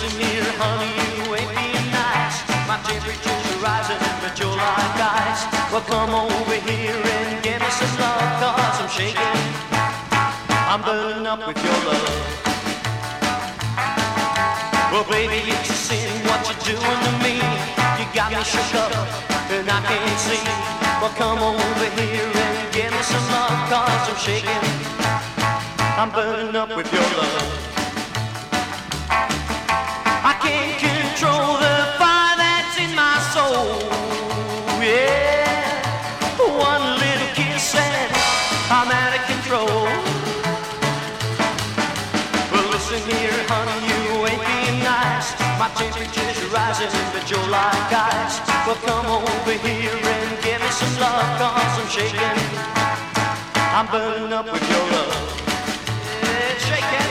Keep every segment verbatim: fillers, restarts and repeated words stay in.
listen here, honey, you ain't being nice. My temperature's rising, but you're like ice. Well, come over here and give me some love, cause I'm shaking. I'm burning up with your love. Well, baby, it's a sin what you're doing to me. You got me shook up and I can't see. Well, come over here and give me some love, cause I'm shaking. I'm burning up with your love. I can't control the fire that's in my soul. Yeah, one little kiss and I'm out of control. Well, listen here, honey, you ain't being nice. My temperature's rising, but you're like ice. Well, come over here and give me some love, cause I'm shaking. I'm burning up with your love. Yeah, shake it.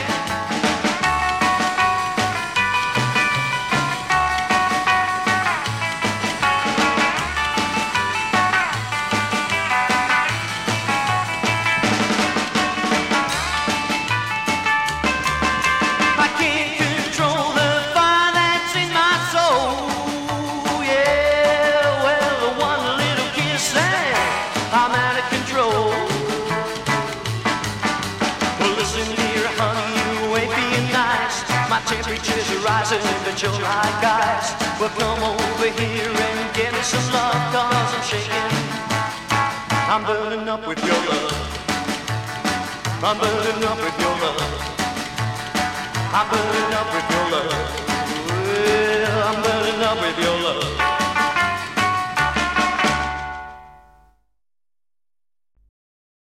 I'm out of control. Well, listen here, honey, you ain't being nice. My temperature's rising, but you're like ice. Well, come over here and give me some love, cause I'm shaking. I'm burning up with your love. I'm burning up with your love. I'm burning up with your love. Well, I'm burning up with your love.